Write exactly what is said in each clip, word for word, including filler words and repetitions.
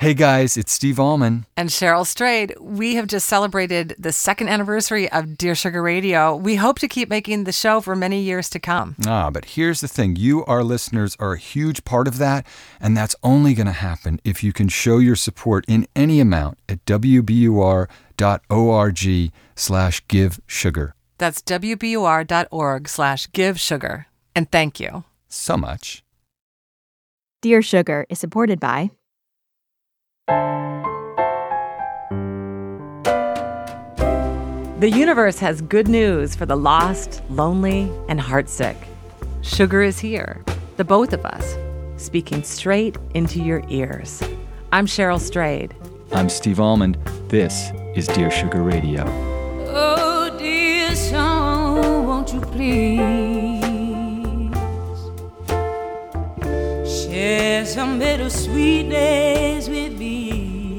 Hey guys, it's Steve Allman. And Cheryl Strayed. We have just celebrated the second anniversary of Dear Sugar Radio. We hope to keep making the show for many years to come. Ah, but here's the thing. You, our listeners, are a huge part of that, and that's only going to happen if you can show your support in any amount at wbur.org slash give sugar. That's wbur.org slash give sugar. And thank you so much. Dear Sugar is supported by The universe has good news for the lost, lonely, and heartsick. Sugar is here, the both of us, speaking straight into your ears. I'm Cheryl Strayed. I'm Steve Almond. This is Dear Sugar Radio. Oh, dear song, won't you please share some bittersweet days with me?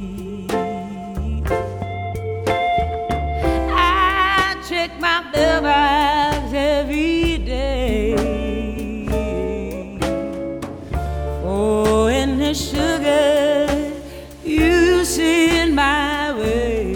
Check my mailbox every day. Oh, and the sugar you send my way.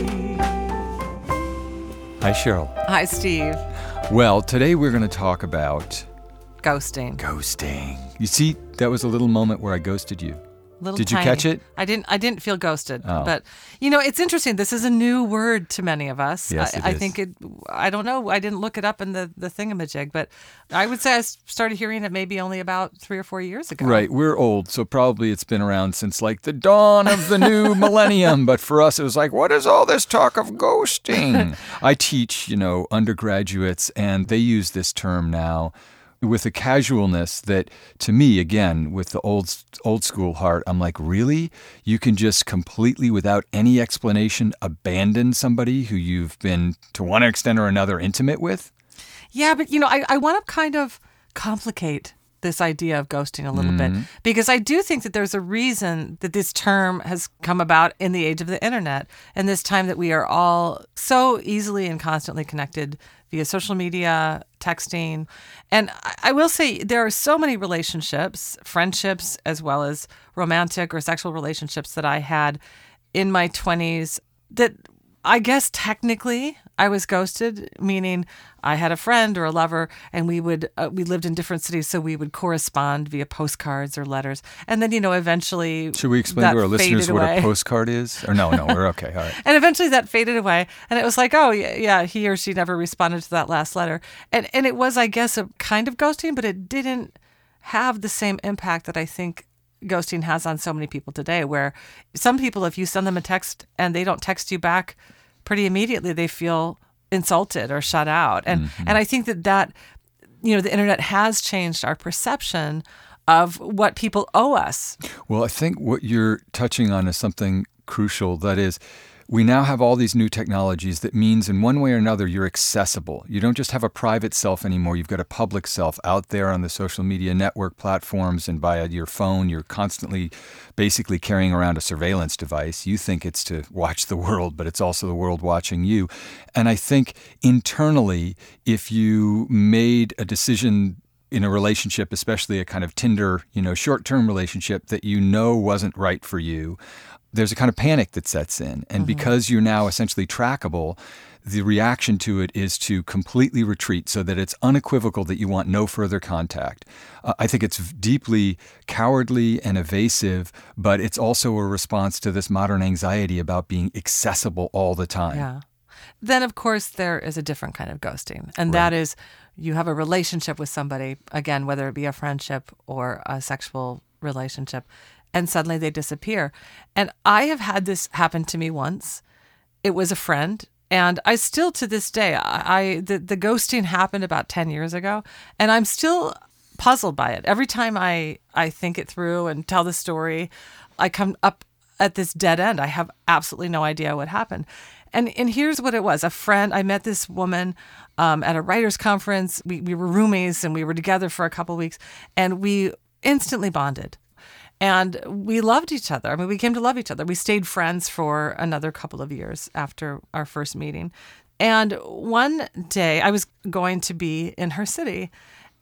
Hi, Cheryl. Hi, Steve. Well, today we're going to talk about ghosting. Ghosting. You see, that was a little moment where I ghosted you. Little Did tiny. you catch it? I didn't. I didn't feel ghosted. Oh. But you know, it's interesting. This is a new word to many of us. Yes, I, it I is. think it. I don't know. I didn't look it up in the the thingamajig, but I would say I started hearing it maybe only about three or four years ago. Right. We're old, so probably it's been around since like the dawn of the new millennium. But for us, it was like, what is all this talk of ghosting? I teach, you know, undergraduates, and they use this term now with a casualness that, to me, again, with the old old school heart, I'm like, really? You can just completely, without any explanation, abandon somebody who you've been, to one extent or another, intimate with? Yeah, but, you know, I, I want to kind of complicate this idea of ghosting a little Mm-hmm. bit, because I do think that there's a reason that this term has come about in the age of the internet, and this time that we are all so easily and constantly connected via social media, texting. And I, I will say there are so many relationships, friendships, as well as romantic or sexual relationships that I had in my twenties that I guess technically I was ghosted, meaning I had a friend or a lover, and we would uh, we lived in different cities, so we would correspond via postcards or letters. And then, you know, eventually Should we explain that to our listeners faded what away. a postcard is? Or no, no, we're okay. All right. And eventually that faded away, and it was like, oh yeah, yeah, he or she never responded to that last letter, and and it was, I guess, a kind of ghosting, but it didn't have the same impact that I think ghosting has on so many people today. Where some people, if you send them a text and they don't text you back pretty immediately, they feel insulted or shut out, and Mm-hmm. and I think that that you know the internet has changed our perception of what people owe us. Well, I think what you're touching on is something crucial. That is, we now have all these new technologies that means in one way or another you're accessible. You don't just have a private self anymore. You've got a public self out there on the social media network platforms, and via your phone, you're constantly basically carrying around a surveillance device. You think it's to watch the world, but it's also the world watching you. And I think internally, if you made a decision in a relationship, especially a kind of Tinder, you know, short-term relationship that you know wasn't right for you, there's a kind of panic that sets in. And mm-hmm. because you're now essentially trackable, the reaction to it is to completely retreat so that it's unequivocal that you want no further contact. Uh, I think it's deeply cowardly and evasive, but it's also a response to this modern anxiety about being accessible all the time. Yeah. Then, of course, there is a different kind of ghosting, and Right. that is you have a relationship with somebody, again, whether it be a friendship or a sexual relationship, and suddenly they disappear. And I have had this happen to me once. It was a friend, and I still, to this day, I, I the, the ghosting happened about ten years ago, and I'm still puzzled by it. Every time I, I think it through and tell the story, I come up at this dead end. I have absolutely no idea what happened. And and here's what it was. A friend, I met this woman um, at a writer's conference. We, we were roomies, and we were together for a couple of weeks, and we instantly bonded. And we loved each other. I mean, we came to love each other. We stayed friends for another couple of years after our first meeting. And one day I was going to be in her city,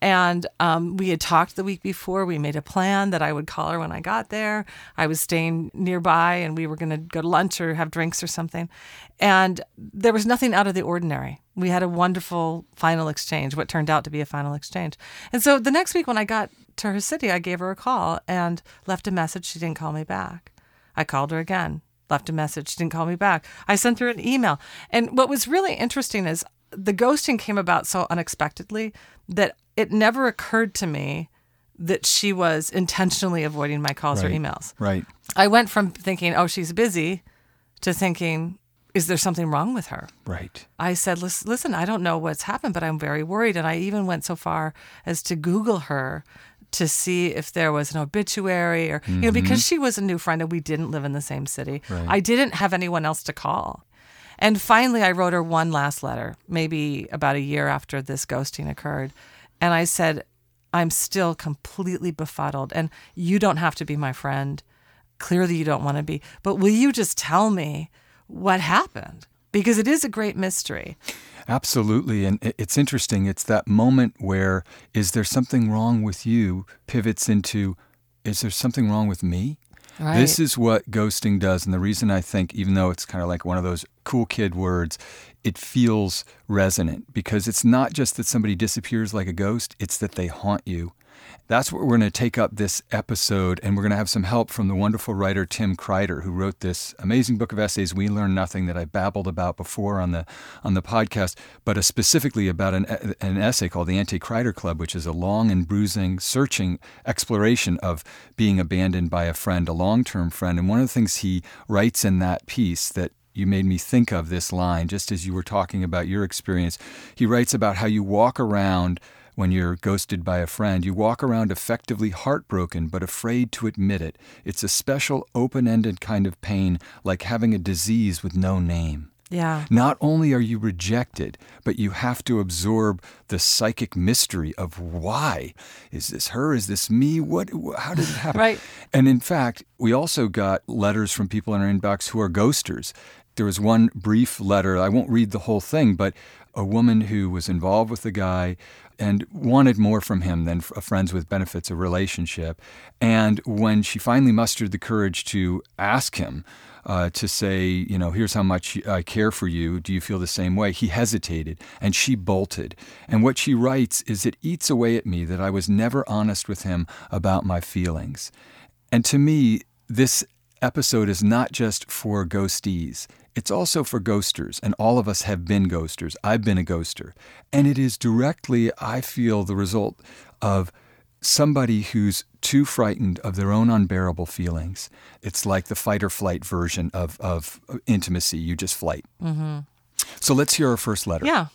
And um, we had talked the week before. We made a plan that I would call her when I got there. I was staying nearby, and we were going to go to lunch or have drinks or something. And there was nothing out of the ordinary. We had a wonderful final exchange, what turned out to be a final exchange. And so the next week when I got to her city, I gave her a call and left a message. She didn't call me back. I called her again, left a message. She didn't call me back. I sent her an email. And what was really interesting is the ghosting came about so unexpectedly that it never occurred to me that she was intentionally avoiding my calls right. or emails. Right. I went from thinking, oh, she's busy, to thinking, is there something wrong with her? Right. I said, listen, I don't know what's happened, but I'm very worried. And I even went so far as to Google her to see if there was an obituary or, mm-hmm. you know, because she was a new friend and we didn't live in the same city. Right. I didn't have anyone else to call. And finally, I wrote her one last letter, maybe about a year after this ghosting occurred. And I said, I'm still completely befuddled, and you don't have to be my friend. Clearly, you don't want to be. But will you just tell me what happened? Because it is a great mystery. Absolutely. And it's interesting. It's that moment where, is there something wrong with you, pivots into, is there something wrong with me? Right. This is what ghosting does. And the reason I think, even though it's kind of like one of those cool kid words, it feels resonant because it's not just that somebody disappears like a ghost, it's that they haunt you. That's what we're going to take up this episode, and we're going to have some help from the wonderful writer Tim Kreider, who wrote this amazing book of essays, We Learn Nothing, that I babbled about before on the on the podcast, but a specifically about an, an essay called The Anti-Kreider Club, which is a long and bruising, searching exploration of being abandoned by a friend, a long-term friend. And one of the things he writes in that piece that you made me think of this line, just as you were talking about your experience, he writes about how you walk around when you're ghosted by a friend. You walk around effectively heartbroken, but afraid to admit it. It's a special, open-ended kind of pain, like having a disease with no name. Yeah. Not only are you rejected, but you have to absorb the psychic mystery of why. Is this her? Is this me? What? How did it happen? Right. And in fact, we also got letters from people in our inbox who are ghosters. There was one brief letter, I won't read the whole thing, but a woman who was involved with the guy and wanted more from him than a friends with benefits, a relationship. And when she finally mustered the courage to ask him uh, to say, you know, here's how much I care for you, do you feel the same way? He hesitated, and she bolted. And what she writes is, it eats away at me that I was never honest with him about my feelings. And to me, this episode is not just for ghostees. It's also for ghosters, and all of us have been ghosters. I've been a ghoster. And it is directly, I feel, the result of somebody who's too frightened of their own unbearable feelings. It's like the fight or flight version of, of intimacy. You just flight. Mm-hmm. So let's hear our first letter. Yeah.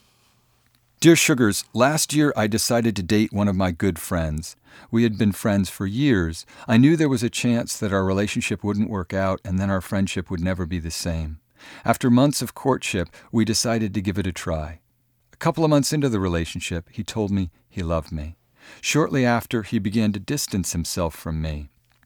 Dear Sugars, last year I decided to date one of my good friends. We had been friends for years. I knew there was a chance that our relationship wouldn't work out, and then our friendship would never be the same. After months of courtship, we decided to give it a try. A couple of months into the relationship, he told me he loved me. Shortly after, he began to distance himself from me.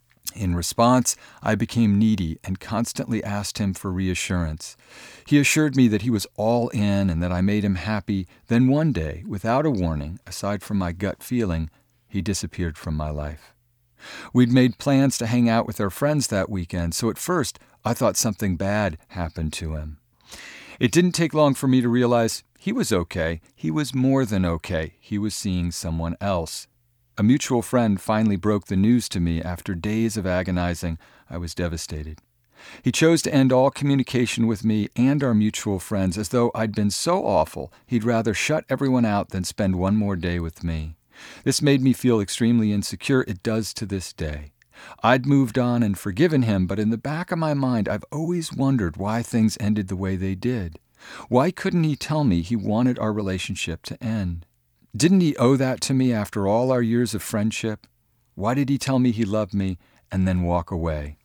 In response, I became needy and constantly asked him for reassurance. He assured me that he was all in and that I made him happy. Then one day, without a warning, aside from my gut feeling, he disappeared from my life. We'd made plans to hang out with our friends that weekend, so at first I thought something bad happened to him. It didn't take long for me to realize he was okay. He was more than okay. He was seeing someone else. A mutual friend finally broke the news to me after days of agonizing. I was devastated. He chose to end all communication with me and our mutual friends as though I'd been so awful he'd rather shut everyone out than spend one more day with me. This made me feel extremely insecure. It does to this day. I'd moved on and forgiven him, but in the back of my mind, I've always wondered why things ended the way they did. Why couldn't he tell me he wanted our relationship to end? Didn't he owe that to me after all our years of friendship? Why did he tell me he loved me and then walk away?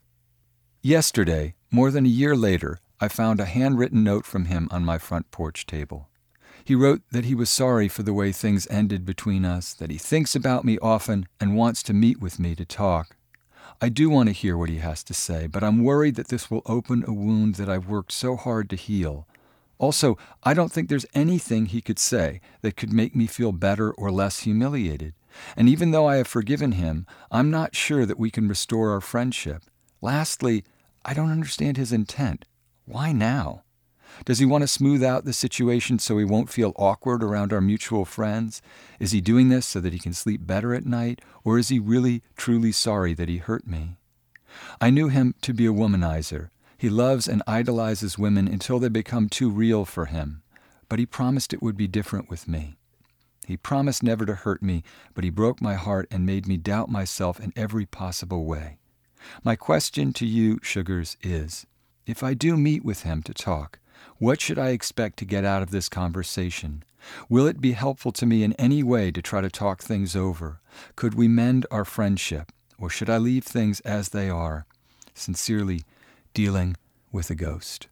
Yesterday, more than a year later, I found a handwritten note from him on my front porch table. He wrote that he was sorry for the way things ended between us, that he thinks about me often and wants to meet with me to talk. I do want to hear what he has to say, but I'm worried that this will open a wound that I've worked so hard to heal. Also, I don't think there's anything he could say that could make me feel better or less humiliated. And even though I have forgiven him, I'm not sure that we can restore our friendship. Lastly, I don't understand his intent. Why now? Does he want to smooth out the situation so he won't feel awkward around our mutual friends? Is he doing this so that he can sleep better at night? Or is he really, truly sorry that he hurt me? I knew him to be a womanizer. He loves and idolizes women until they become too real for him. But he promised it would be different with me. He promised never to hurt me, but he broke my heart and made me doubt myself in every possible way. My question to you, Sugars, is, if I do meet with him to talk, what should I expect to get out of this conversation? Will it be helpful to me in any way to try to talk things over? Could we mend our friendship, or should I leave things as they are? Sincerely, Dealing with a Ghost.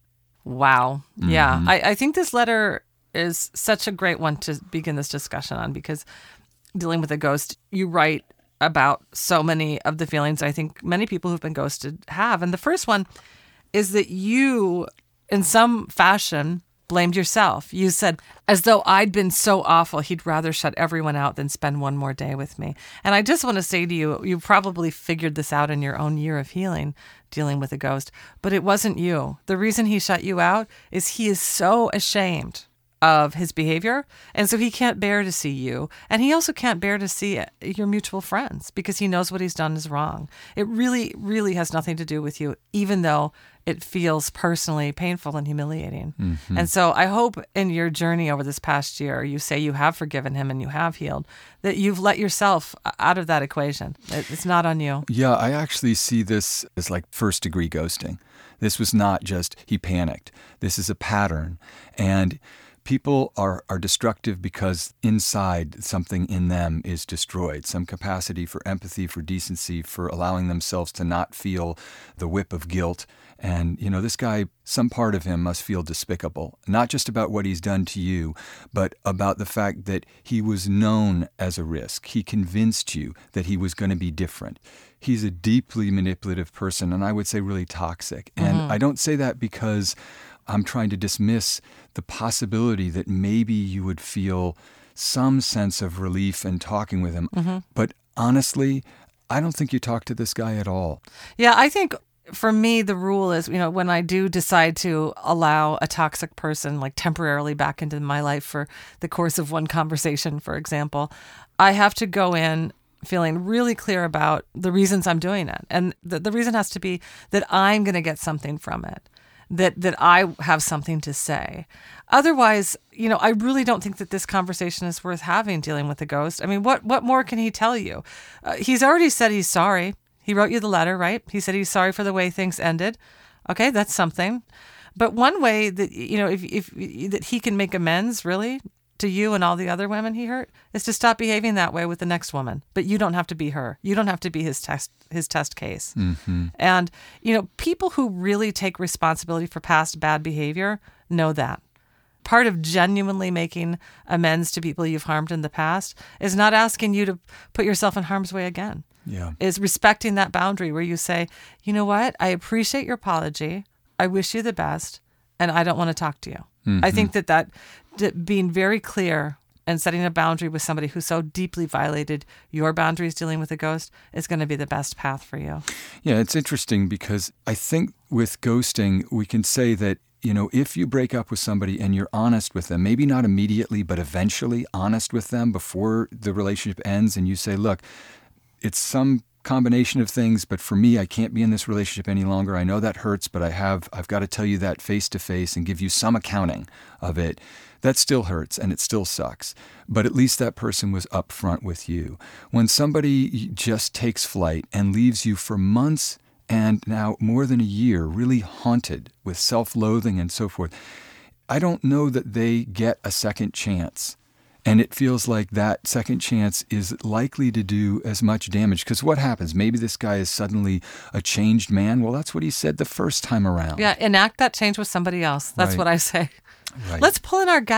Wow. Mm-hmm. Yeah. I, I think this letter is such a great one to begin this discussion on, because dealing with a ghost, you write about so many of the feelings I think many people who've been ghosted have. And the first one is that you, in some fashion, blamed yourself. You said, as though I'd been so awful, he'd rather shut everyone out than spend one more day with me. And I just want to say to you, you probably figured this out in your own year of healing, dealing with a ghost, but it wasn't you. The reason he shut you out is he is so ashamed of his behavior, and so he can't bear to see you, and he also can't bear to see your mutual friends because he knows what he's done is wrong. It really, really has nothing to do with you, even though it feels personally painful and humiliating. Mm-hmm. And so I hope in your journey over this past year, you say you have forgiven him and you have healed, that you've let yourself out of that equation. It's not on you. Yeah, I actually see this as like first degree ghosting. This was not just he panicked. This is a pattern. And people are, are destructive because inside something in them is destroyed. Some capacity for empathy, for decency, for allowing themselves to not feel the whip of guilt. And, you know, this guy, some part of him must feel despicable, not just about what he's done to you, but about the fact that he was known as a risk. He convinced you that he was going to be different. He's a deeply manipulative person, and I would say really toxic. And mm-hmm. I don't say that because I'm trying to dismiss the possibility that maybe you would feel some sense of relief in talking with him. Mm-hmm. But honestly, I don't think you talk to this guy at all. Yeah, I think for me, the rule is, you know, when I do decide to allow a toxic person like temporarily back into my life for the course of one conversation, for example, I have to go in feeling really clear about the reasons I'm doing it. And the, the reason has to be that I'm going to get something from it. That that I have something to say. Otherwise, you know, I really don't think that this conversation is worth having dealing with a ghost. I mean, what what more can he tell you? Uh, he's already said he's sorry. He wrote you the letter, right? He said he's sorry for the way things ended. Okay, that's something. But one way that, you know, if if that he can make amends, really, to you and all the other women he hurt, is to stop behaving that way with the next woman. But you don't have to be her. You don't have to be his test his test case. Mm-hmm. And, you know, people who really take responsibility for past bad behavior know that. Part of genuinely making amends to people you've harmed in the past is not asking you to put yourself in harm's way again. Yeah. Is respecting that boundary where you say, you know what, I appreciate your apology. I wish you the best, and I don't want to talk to you. Mm-hmm. I think that, that that being very clear and setting a boundary with somebody who so deeply violated your boundaries dealing with a ghost is going to be the best path for you. Yeah, it's interesting because I think with ghosting, we can say that, you know, if you break up with somebody and you're honest with them, maybe not immediately, but eventually honest with them before the relationship ends, and you say, look, it's some combination of things, but for me, I can't be in this relationship any longer. I know that hurts, but I have, I've got to tell you that face to face and give you some accounting of it. That still hurts and it still sucks. But at least that person was upfront with you. When somebody just takes flight and leaves you for months and now more than a year, really haunted with self-loathing and so forth, I don't know that they get a second chance. And it feels like that second chance is likely to do as much damage. Because what happens? Maybe this guy is suddenly a changed man. Well, that's what he said the first time around. Yeah, enact that change with somebody else. That's right. what I say. Right. Let's pull in our guest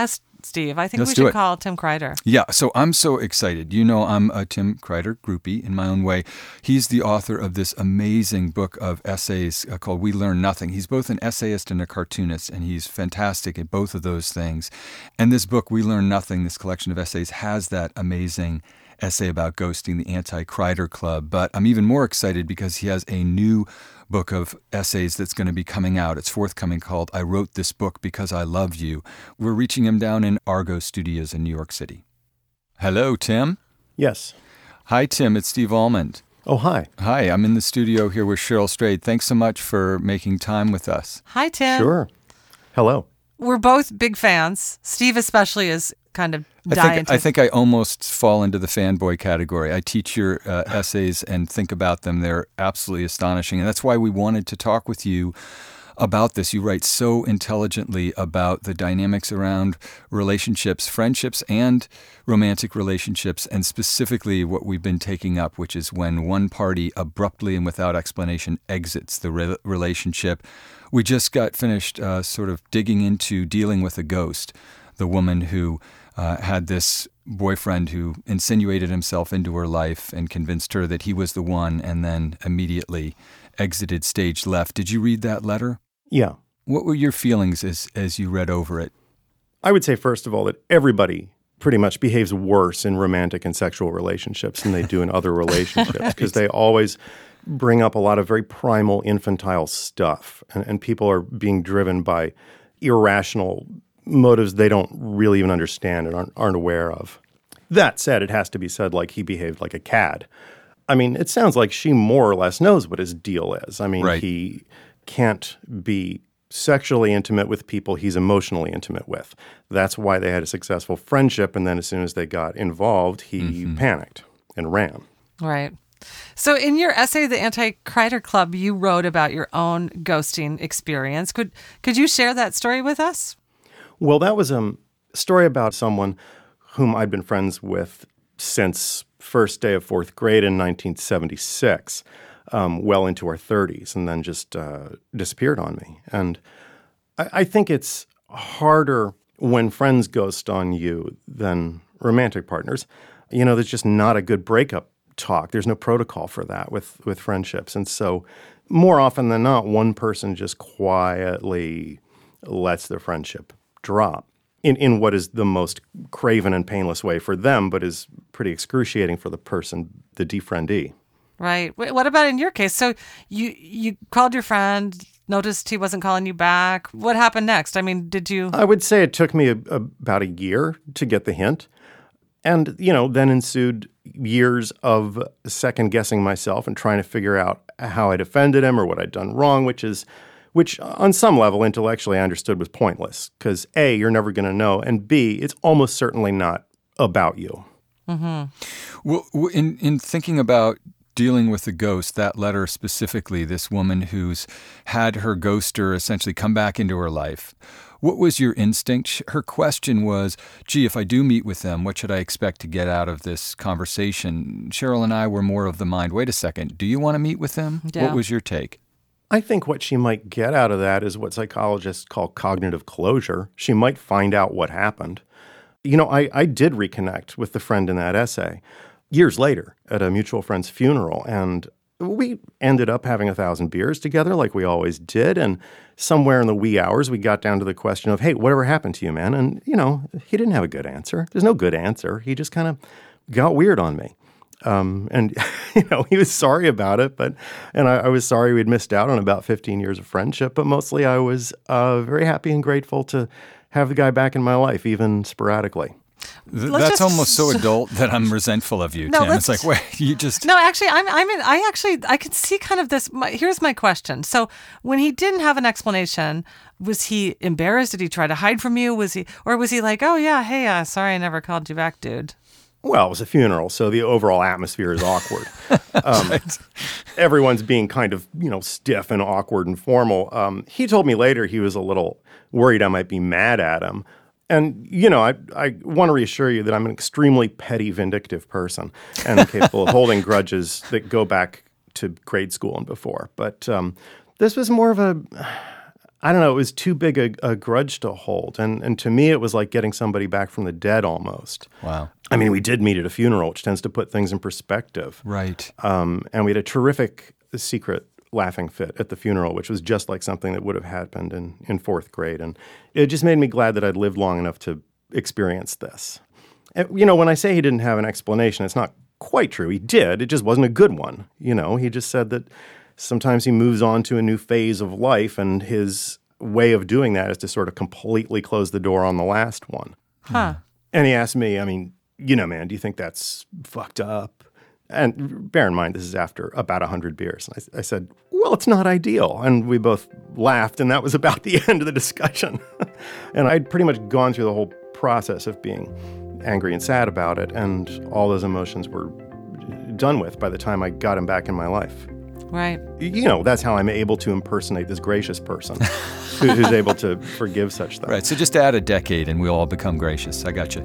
Steve. I think Let's we do should it. call Tim Kreider. Yeah, so I'm so excited. You know, I'm a Tim Kreider groupie in my own way. He's the author of this amazing book of essays uh, called We Learn Nothing. He's both an essayist and a cartoonist, and he's fantastic at both of those things. And this book, We Learn Nothing, this collection of essays, has that amazing essay about ghosting, the Anti-Kreider Club. But I'm even more excited because he has a new book of essays that's going to be coming out. It's forthcoming, called I Wrote This Book Because I Love You. We're reaching him down in Argo Studios in New York City. Hello, Tim. Yes. Hi, Tim. It's Steve Almond. Oh, hi. Hi, I'm in the studio here with Cheryl Strayed. Thanks so much for making time with us. Hi, Tim. Sure. Hello. We're both big fans. Steve especially is kind of I dying think, to... I think I almost fall into the fanboy category. I teach your uh, essays and think about them. They're absolutely astonishing. And that's why we wanted to talk with you about this. You write so intelligently about the dynamics around relationships, friendships, and romantic relationships, and specifically what we've been taking up, which is when one party abruptly and without explanation exits the re- relationship. We just got finished uh, sort of digging into dealing with a ghost, the woman who uh, had this boyfriend who insinuated himself into her life and convinced her that he was the one, and then immediately exited stage left. Did you read that letter? Yeah. What were your feelings as as you read over it? I would say, first of all, that everybody pretty much behaves worse in romantic and sexual relationships than they do in other relationships, because they always bring up a lot of very primal, infantile stuff, and, and people are being driven by irrational motives they don't really even understand and aren't, aren't aware of. That said, it has to be said, like, he behaved like a cad. I mean, it sounds like she more or less knows what his deal is. I mean, Right. he can't be sexually intimate with people he's emotionally intimate with. That's why they had a successful friendship, and then as soon as they got involved, he mm-hmm. panicked and ran. Right. So in your essay, The Anti-Kreider Club, you wrote about your own ghosting experience. Could could you share that story with us? Well, that was a story about someone whom I'd been friends with since first day of fourth grade in nineteen seventy-six, um, well into our thirties, and then just uh, disappeared on me. And I, I think it's harder when friends ghost on you than romantic partners. You know, there's just not a good breakup talk. There's no protocol for that with, with friendships. And so more often than not, one person just quietly lets their friendship drop in, in what is the most craven and painless way for them, but is pretty excruciating for the person, the defriendee. Right. Wh- What about in your case? So you you called your friend, noticed he wasn't calling you back. What happened next? I mean, did you... I would say it took me a, a, about a year to get the hint. And, you know, then ensued years of second-guessing myself and trying to figure out how I'd offended him or what I'd done wrong, which is... which on some level intellectually I understood was pointless because A, you're never going to know, and B, it's almost certainly not about you. Mm-hmm. Well, in, in thinking about dealing with the ghost, that letter specifically, this woman who's had her ghoster essentially come back into her life, what was your instinct? Her question was, gee, if I do meet with them, what should I expect to get out of this conversation? Cheryl and I were more of the mind, wait a second, do you want to meet with them? Yeah. What was your take? I think what she might get out of that is what psychologists call cognitive closure. She might find out what happened. You know, I, I did reconnect with the friend in that essay years later at a mutual friend's funeral, and we ended up having a thousand beers together like we always did, and somewhere in the wee hours we got down to the question of, hey, whatever happened to you, man? And, you know, he didn't have a good answer. There's no good answer. He just kind of got weird on me. Um, and, you know, he was sorry about it, but, and I, I was sorry we'd missed out on about fifteen years of friendship, but mostly I was uh, very happy and grateful to have the guy back in my life, even sporadically. Th- Let's that's just- almost so adult that I'm resentful of you, No, Tim. let's- It's like, wait, you just... No, actually, I'm. I'm in. I actually, I could see kind of this. My, here's my question. So, when he didn't have an explanation, was he embarrassed? Did he try to hide from you? Was he, or was he like, oh yeah, hey, uh, sorry, I never called you back, dude? Well, it was a funeral, so the overall atmosphere is awkward. Um, Right. Everyone's being kind of, you know, stiff and awkward and formal. Um, he told me later he was a little worried I might be mad at him. And, you know, I, I want to reassure you that I'm an extremely petty, vindictive person and capable of holding grudges that go back to grade school and before. But um, this was more of a, I don't know, it was too big a, a grudge to hold. And and to me, it was like getting somebody back from the dead almost. Wow. I mean, we did meet at a funeral, which tends to put things in perspective. Right. Um, and we had a terrific secret laughing fit at the funeral, which was just like something that would have happened in, in fourth grade. And it just made me glad that I'd lived long enough to experience this. And, you know, when I say he didn't have an explanation, it's not quite true. He did. It just wasn't a good one. You know, he just said that sometimes he moves on to a new phase of life, and his way of doing that is to sort of completely close the door on the last one. Huh. And he asked me, I mean, you know, man, do you think that's fucked up? And bear in mind, this is after about one hundred beers. And I, I said, well, it's not ideal. And we both laughed, and that was about the end of the discussion. And I'd pretty much gone through the whole process of being angry and sad about it, and all those emotions were done with by the time I got him back in my life. Right. You know, that's how I'm able to impersonate this gracious person who, who's able to forgive such things. Right. So just add a decade and we'll all become gracious. I got you.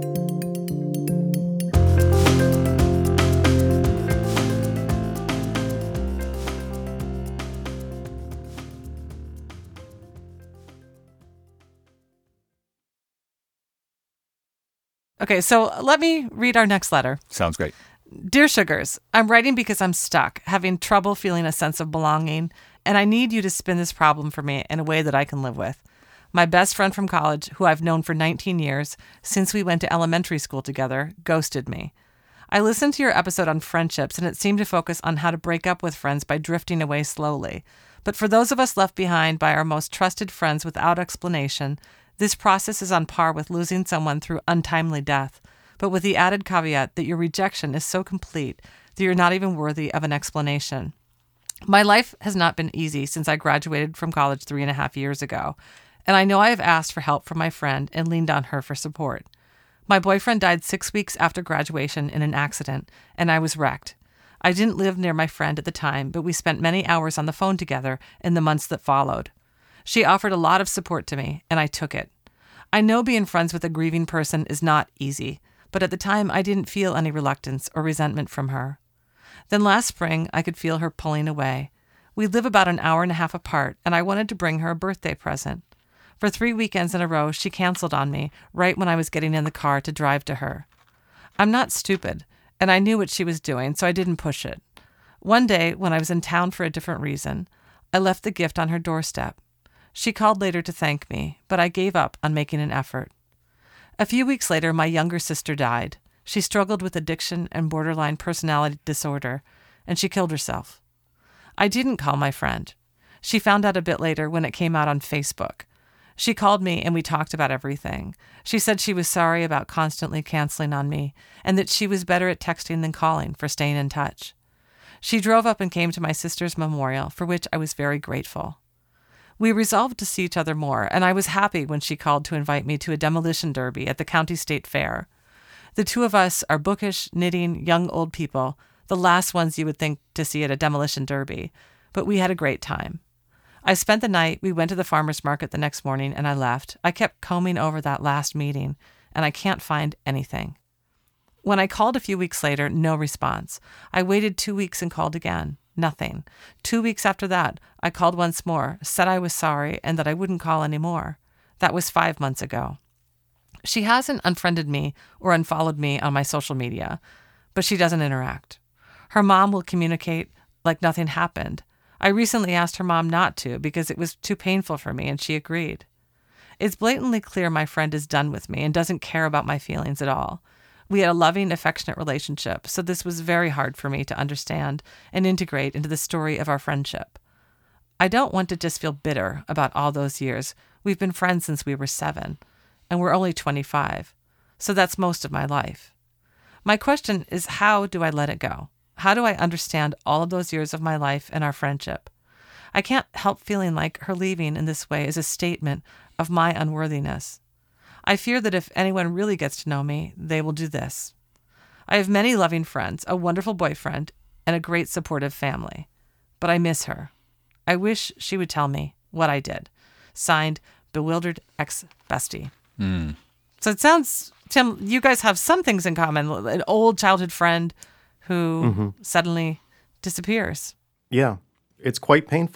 Okay, so let me read our next letter. Sounds great. Dear Sugars, I'm writing because I'm stuck, having trouble feeling a sense of belonging, and I need you to spin this problem for me in a way that I can live with. My best friend from college, who I've known for nineteen years, since we went to elementary school together, ghosted me. I listened to your episode on friendships, and it seemed to focus on how to break up with friends by drifting away slowly. But for those of us left behind by our most trusted friends without explanation, this process is on par with losing someone through untimely death, but with the added caveat that your rejection is so complete that you're not even worthy of an explanation. My life has not been easy since I graduated from college three and a half years ago, and I know I have asked for help from my friend and leaned on her for support. My boyfriend died six weeks after graduation in an accident, and I was wrecked. I didn't live near my friend at the time, but we spent many hours on the phone together in the months that followed. She offered a lot of support to me, and I took it. I know being friends with a grieving person is not easy, but at the time I didn't feel any reluctance or resentment from her. Then last spring, I could feel her pulling away. We live about an hour and a half apart, and I wanted to bring her a birthday present. For three weekends in a row, she canceled on me right when I was getting in the car to drive to her. I'm not stupid, and I knew what she was doing, so I didn't push it. One day, when I was in town for a different reason, I left the gift on her doorstep. She called later to thank me, but I gave up on making an effort. A few weeks later, my younger sister died. She struggled with addiction and borderline personality disorder, and she killed herself. I didn't call my friend. She found out a bit later when it came out on Facebook. She called me and we talked about everything. She said she was sorry about constantly canceling on me, and that she was better at texting than calling for staying in touch. She drove up and came to my sister's memorial, for which I was very grateful. We resolved to see each other more, and I was happy when she called to invite me to a demolition derby at the county state fair. The two of us are bookish, knitting, young old people, the last ones you would think to see at a demolition derby, but we had a great time. I spent the night, we went to the farmer's market the next morning, and I left. I kept combing over that last meeting, and I can't find anything. When I called a few weeks later, no response. I waited two weeks and called again. Nothing. Two weeks after that, I called once more, said I was sorry and that I wouldn't call anymore. That was five months ago. She hasn't unfriended me or unfollowed me on my social media, but she doesn't interact. Her mom will communicate like nothing happened. I recently asked her mom not to because it was too painful for me, and she agreed. It's blatantly clear my friend is done with me and doesn't care about my feelings at all. We had a loving, affectionate relationship, so this was very hard for me to understand and integrate into the story of our friendship. I don't want to just feel bitter about all those years. We've been friends since we were seven, and we're only twenty-five, so that's most of my life. My question is, how do I let it go? How do I understand all of those years of my life and our friendship? I can't help feeling like her leaving in this way is a statement of my unworthiness. I fear that if anyone really gets to know me, they will do this. I have many loving friends, a wonderful boyfriend, and a great supportive family. But I miss her. I wish she would tell me what I did. Signed, Bewildered Ex-Bestie. Mm. So it sounds, Tim, you guys have some things in common. An old childhood friend who mm-hmm. suddenly disappears. Yeah, it's quite painful.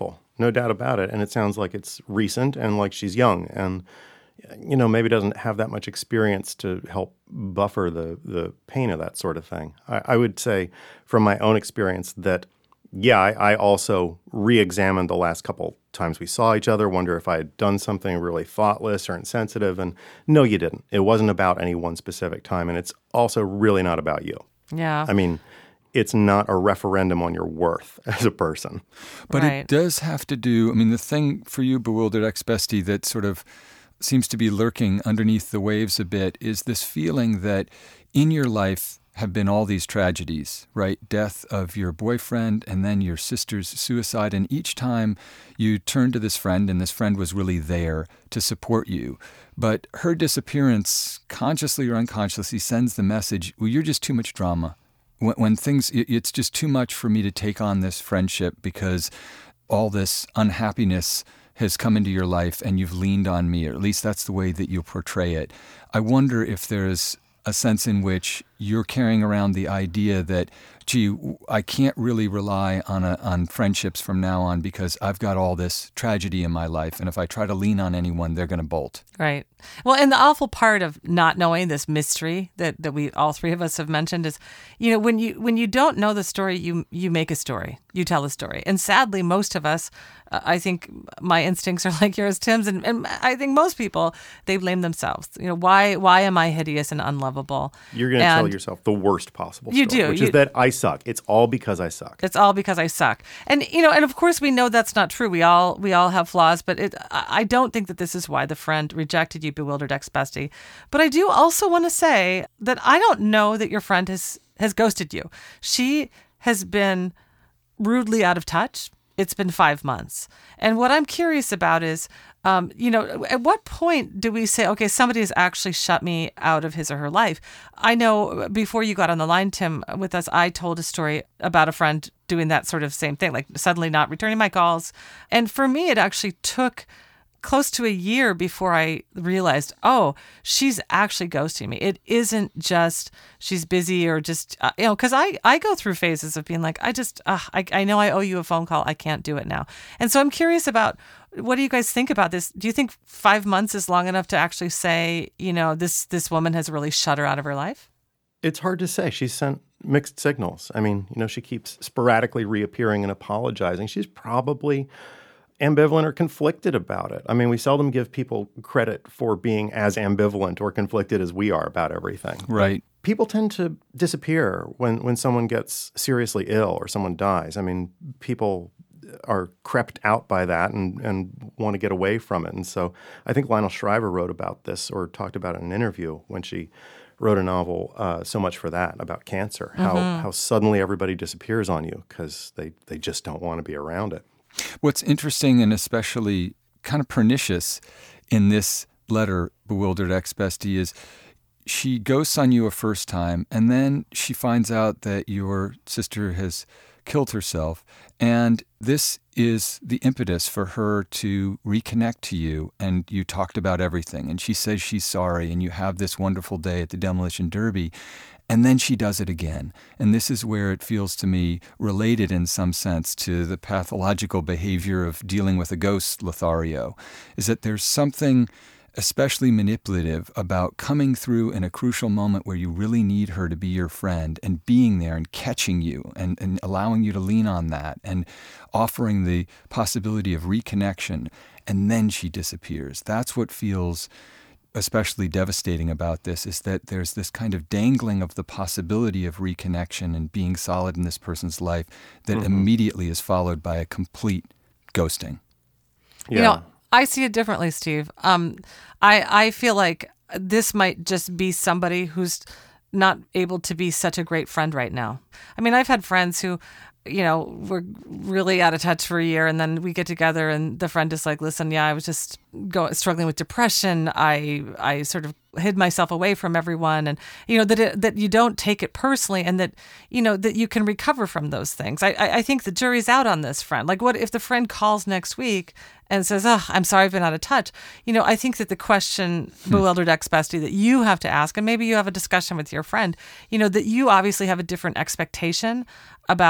no doubt about it. And it sounds like it's recent and like she's young and, you know, maybe doesn't have that much experience to help buffer the, the pain of that sort of thing. I, I would say from my own experience that, yeah, I, I also re-examined the last couple times we saw each other, wonder if I had done something really thoughtless or insensitive. And no, you didn't. It wasn't about any one specific time. And it's also really not about you. Yeah. I mean, it's not a referendum on your worth as a person. But Right. it does have to do, I mean, the thing for you, Bewildered Ex-Bestie, that sort of seems to be lurking underneath the waves a bit is this feeling that in your life have been all these tragedies, right? Death of your boyfriend and then your sister's suicide. And each time you turn to this friend, and this friend was really there to support you. But her disappearance, consciously or unconsciously, sends the message, well, you're just too much drama. When, when things, it, it's just too much for me to take on this friendship because all this unhappiness has come into your life and you've leaned on me, or at least that's the way that you portray it. I wonder if there's a sense in which you're carrying around the idea that, gee, I can't really rely on a, on friendships from now on because I've got all this tragedy in my life, and if I try to lean on anyone, they're going to bolt. Right. Well, and the awful part of not knowing this mystery that, that we all three of us have mentioned is, you know, when you when you don't know the story, you you make a story, you tell a story, and sadly, most of us, uh, I think my instincts are like yours, Tim's, and, and I think most people, they blame themselves. You know, why why am I hideous and unlovable? You're going to And tell yourself the worst possible You story, do. which You- is that I suck. It's all because I suck. It's all because I suck. And, you know, and of course we know that's not true. We all we all have flaws, but it, I I don't think that this is why the friend rejected you, Bewildered Ex-Bestie. But I do also want to say that I don't know that your friend has, has ghosted you. She has been rudely out of touch. It's been five months. And what I'm curious about is, um, you know, at what point do we say, okay, somebody has actually shut me out of his or her life? I know before you got on the line, Tim, with us, I told a story about a friend doing that sort of same thing, like suddenly not returning my calls. And for me, it actually took close to a year before I realized, oh, she's actually ghosting me. It isn't just she's busy or just, uh, you know, because I, I go through phases of being like, I just, uh, I, I know I owe you a phone call. I can't do it now. And so I'm curious about, what do you guys think about this? Do you think five months is long enough to actually say, you know, this, this woman has really shut her out of her life? It's hard to say. She's sent mixed signals. I mean, you know, she keeps sporadically reappearing and apologizing. She's probably ambivalent or conflicted about it. I mean, we seldom give people credit for being as ambivalent or conflicted as we are about everything. Right. People tend to disappear when, when someone gets seriously ill or someone dies. I mean, people are crept out by that and, and want to get away from it. And so I think Lionel Shriver wrote about this or talked about it in an interview when she wrote a novel, uh, So Much for That, about cancer, how, Mm-hmm. how suddenly everybody disappears on you because they, they just don't want to be around it. What's interesting and especially kind of pernicious in this letter, Bewildered Ex-Bestie, is she ghosts on you a first time, and then she finds out that your sister has killed herself. And this is the impetus for her to reconnect to you. And you talked about everything. And she says she's sorry. And you have this wonderful day at the Demolition Derby. And then she does it again. And this is where it feels to me related in some sense to the pathological behavior of dealing with a ghost, Lothario, is that there's something especially manipulative about coming through in a crucial moment where you really need her to be your friend and being there and catching you and, and allowing you to lean on that and offering the possibility of reconnection. And then she disappears. That's what feels especially devastating about this, is that there's this kind of dangling of the possibility of reconnection and being solid in this person's life that Mm-hmm. immediately is followed by a complete ghosting. Yeah. You know, I see it differently, Steve. Um, I I feel like this might just be somebody who's not able to be such a great friend right now. I mean, I've had friends who, you know, were really out of touch for a year, and then we get together, and the friend is like, "Listen, yeah, I was just go, struggling with depression. I I sort of hid myself away from everyone," and you know that it, that you don't take it personally, and that you know that you can recover from those things. I I, I think the jury's out on this friend. Like, what if the friend calls next week and says, "Oh, I'm sorry, I've been out of touch"? You know, I think that the question, Bewildered Ex-Bestie, that you have to ask, and maybe you have a discussion with your friend, you know, that you obviously have a different expectation about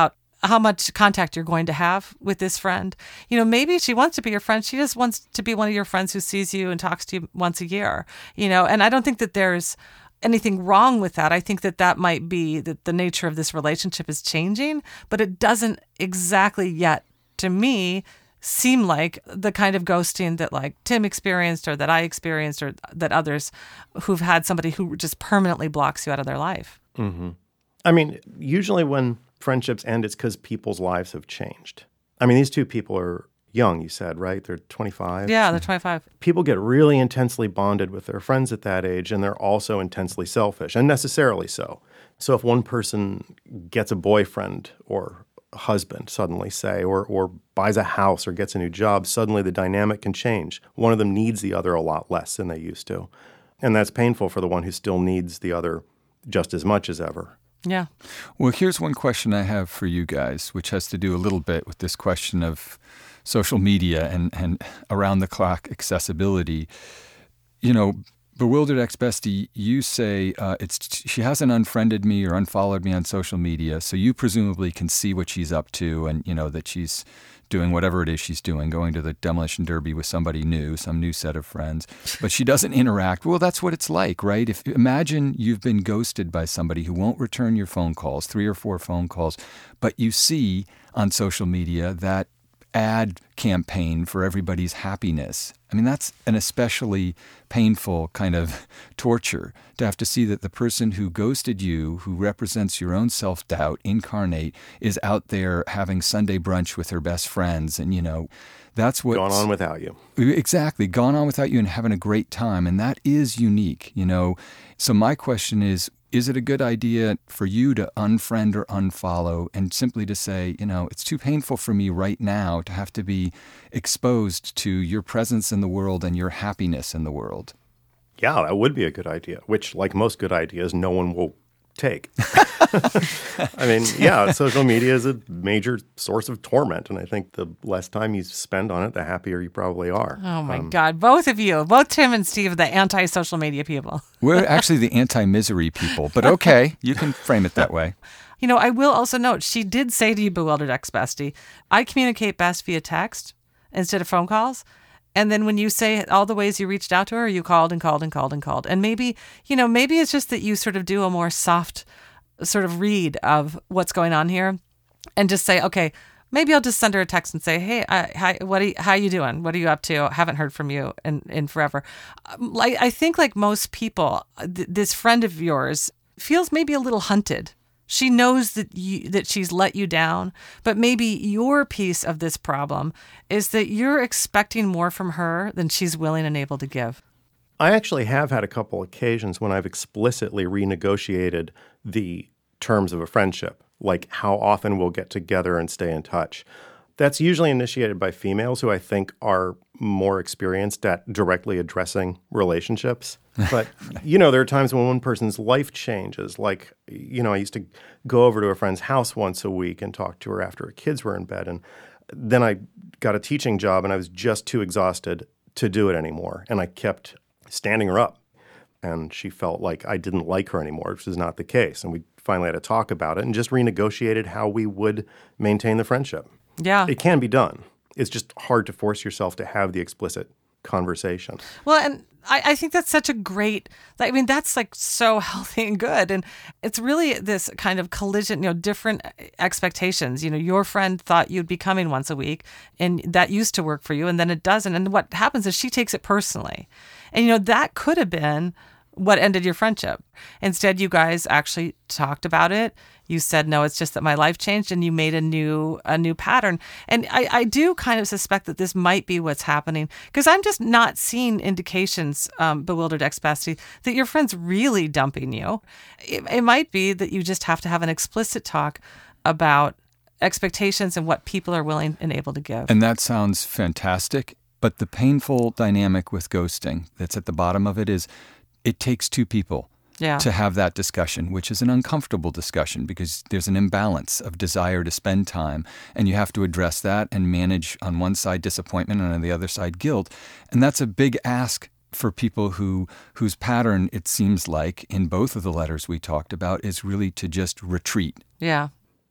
how much contact you're going to have with this friend. You know, maybe she wants to be your friend. She just wants to be one of your friends who sees you and talks to you once a year, you know, and I don't think that there's anything wrong with that. I think that that might be that the nature of this relationship is changing, but it doesn't exactly yet, to me, seem like the kind of ghosting that like Tim experienced or that I experienced or that others who've had somebody who just permanently blocks you out of their life. Mm-hmm. I mean, usually when friendships end, it's because people's lives have changed. I mean, these two people are young, you said, right? They're twenty-five. Yeah, they're twenty-five. People get really intensely bonded with their friends at that age, and they're also intensely selfish, and necessarily so. So if one person gets a boyfriend or a husband suddenly, say, or or buys a house or gets a new job, suddenly the dynamic can change. One of them needs the other a lot less than they used to. And that's painful for the one who still needs the other just as much as ever. Yeah. Well, here's one question I have for you guys, which has to do a little bit with this question of social media and, and around-the-clock accessibility. You know, Bewildered Ex-Bestie, you say uh, it's she hasn't unfriended me or unfollowed me on social media, so you presumably can see what she's up to and, you know, that she's doing whatever it is she's doing, going to the demolition derby with somebody new, some new set of friends, but she doesn't interact. Well, that's what it's like, right? If imagine you've been ghosted by somebody who won't return your phone calls, three or four phone calls, but you see on social media that ad campaign for everybody's happiness. I mean, that's an especially painful kind of torture to have to see that the person who ghosted you, who represents your own self-doubt incarnate, is out there having Sunday brunch with her best friends. And, you know, that's what's gone on without you. Exactly. Gone on without you and having a great time. And that is unique, you know. So my question is, is it a good idea for you to unfriend or unfollow and simply to say, you know, it's too painful for me right now to have to be exposed to your presence in the world and your happiness in the world? Yeah, that would be a good idea, which, like most good ideas, no one will take. I mean, yeah, social media is a major source of torment, and I think the less time you spend on it, the happier you probably are. Oh, my Um, God. Both of you, both Tim and Steve, the anti-social media people. We're actually the anti-misery people, but okay, you can frame it that way. You know, I will also note, she did say to you, Bewildered Ex-Bestie, I communicate best via text instead of phone calls. And then when you say all the ways you reached out to her, you called and called and called and called. And maybe, you know, maybe it's just that you sort of do a more soft sort of read of what's going on here and just say, okay, maybe I'll just send her a text and say, hey, I, hi, what are you, how you doing? What are you up to? I haven't heard from you in, in forever. Um, like, I think like most people, th- this friend of yours feels maybe a little hunted. She knows that you, that she's let you down, but maybe your piece of this problem is that you're expecting more from her than she's willing and able to give. I actually have had a couple occasions when I've explicitly renegotiated the terms of a friendship, like how often we'll get together and stay in touch. That's usually initiated by females who I think are more experienced at directly addressing relationships. But, you know, there are times when one person's life changes. Like, you know, I used to go over to a friend's house once a week and talk to her after her kids were in bed. And then I got a teaching job and I was just too exhausted to do it anymore. And I kept standing her up. And she felt like I didn't like her anymore, which is not the case. And we finally had to talk about it and just renegotiated how we would maintain the friendship. Yeah. It can be done. It's just hard to force yourself to have the explicit conversation. Well, and I, I think that's such a great, I mean, that's like so healthy and good. And it's really this kind of collision, you know, different expectations. You know, your friend thought you'd be coming once a week and that used to work for you and then it doesn't. And what happens is she takes it personally. And, you know, that could have been what ended your friendship. Instead, you guys actually talked about it. You said, no, it's just that my life changed and you made a new a new pattern. And I, I do kind of suspect that this might be what's happening because I'm just not seeing indications, um, Bewildered Ex-Bestie, that your friend's really dumping you. It, it might be that you just have to have an explicit talk about expectations and what people are willing and able to give. And that sounds fantastic. But the painful dynamic with ghosting that's at the bottom of it is it takes two people yeah. to have that discussion, which is an uncomfortable discussion because there's an imbalance of desire to spend time. And you have to address that and manage on one side disappointment and on the other side guilt. And that's a big ask for people who whose pattern, it seems like, in both of the letters we talked about, is really to just retreat. Yeah.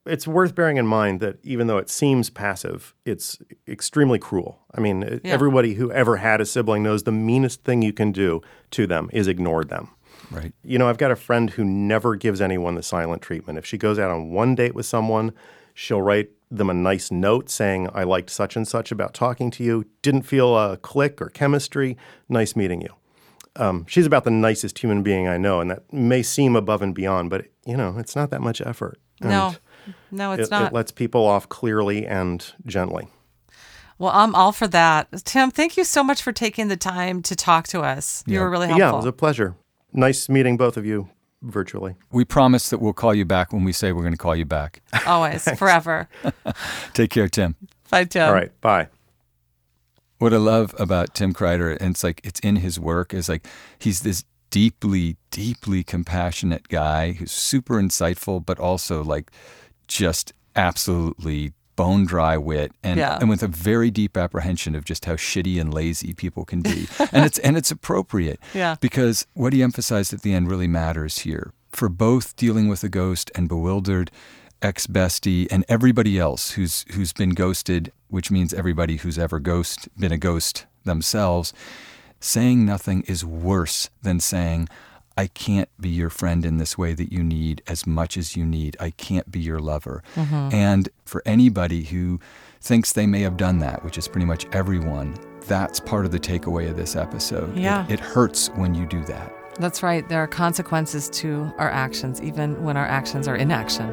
it's worth bearing in mind that even though it seems passive, it's extremely cruel. I mean, Yeah. everybody who ever had a sibling knows the meanest thing you can do to them is ignore them. Right. You know, I've got a friend who never gives anyone the silent treatment. If she goes out on one date with someone, she'll write them a nice note saying, I liked such and such about talking to you, didn't feel a click or chemistry, nice meeting you. Um, she's about the nicest human being I know, and that may seem above and beyond, but, you know, it's not that much effort. No, And no, it's it, not. It lets people off clearly and gently. Well, I'm all for that. Tim, thank you so much for taking the time to talk to us. You Yeah. were really helpful. Yeah, it was a pleasure. Nice meeting both of you virtually. We promise that we'll call you back when we say we're going to call you back. Always, forever. Take care, Tim. Bye, Tim. All right, bye. What I love about Tim Kreider, and it's like it's in his work, is like he's this deeply, deeply compassionate guy who's super insightful, but also like just absolutely bone dry wit and, Yeah. and with a very deep apprehension of just how shitty and lazy people can be. and it's and it's appropriate. Yeah. Because what he emphasized at the end really matters here. For both dealing with a ghost and bewildered ex-bestie and everybody else who's who's been ghosted, which means everybody who's ever ghost been a ghost themselves, saying nothing is worse than saying, I can't be your friend in this way that you need as much as you need. I can't be your lover. Mm-hmm. And for anybody who thinks they may have done that, which is pretty much everyone, that's part of the takeaway of this episode. Yeah. It, it hurts when you do that. That's right. There are consequences to our actions, even when our actions are inaction.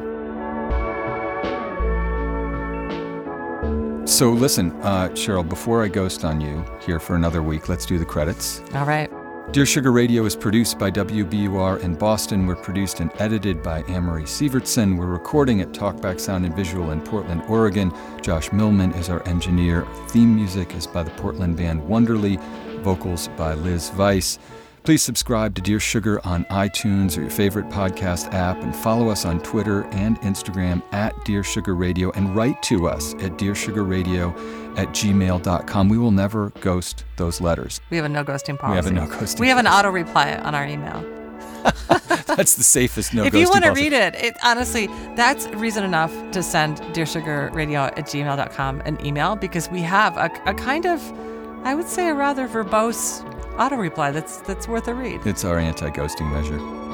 So listen, uh, Cheryl, before I ghost on you here for another week, let's do the credits. All right. Dear Sugar Radio is produced by W B U R in Boston. We're produced and edited by Anne-Marie Sievertson. We're recording at Talkback Sound and Visual in Portland, Oregon. Josh Millman is our engineer. Theme music is by the Portland band Wonderly. Vocals by Liz Weiss. Please subscribe to Dear Sugar on iTunes or your favorite podcast app, and follow us on Twitter and Instagram at Dear Sugar Radio, and write to us at dearsugarradio at gmail dot com. We will never ghost those letters. We have a no ghosting policy. We have a no ghosting We have an policy. auto reply on our email. That's the safest no ghosting If you want to policy. read it, it, honestly, that's reason enough to send dearsugarradio at gmail dot com an email, because we have a, a kind of, I would say, a rather verbose auto reply that's that's worth a read. It's our anti-ghosting measure.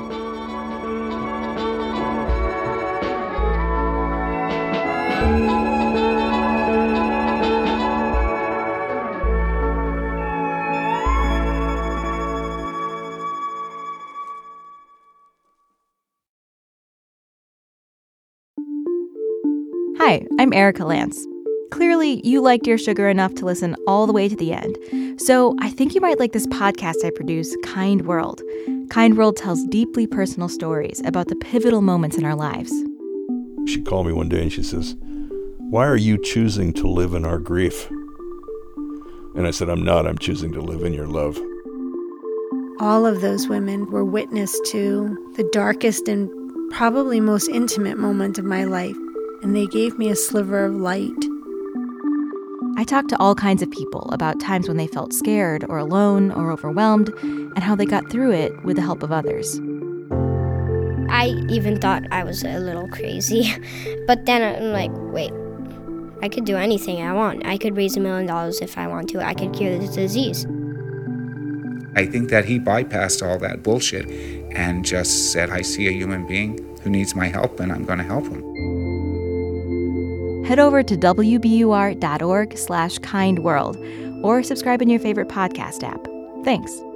Hi, I'm Erica Lance. Clearly, you like Dear Sugar enough to listen all the way to the end. So I think you might like this podcast I produce, Kind World. Kind World tells deeply personal stories about the pivotal moments in our lives. She called me one day and she says, "Why are you choosing to live in our grief?" And I said, "I'm not. I'm choosing to live in your love." All of those women were witness to the darkest and probably most intimate moment of my life, and they gave me a sliver of light. I talked to all kinds of people about times when they felt scared or alone or overwhelmed, and how they got through it with the help of others. I even thought I was a little crazy, but then I'm like, wait, I could do anything I want. I could raise a million dollars if I want to. I could cure this disease. I think that he bypassed all that bullshit and just said, I see a human being who needs my help and I'm going to help him. Head over to W B U R dot org slash kind world or subscribe in your favorite podcast app. Thanks.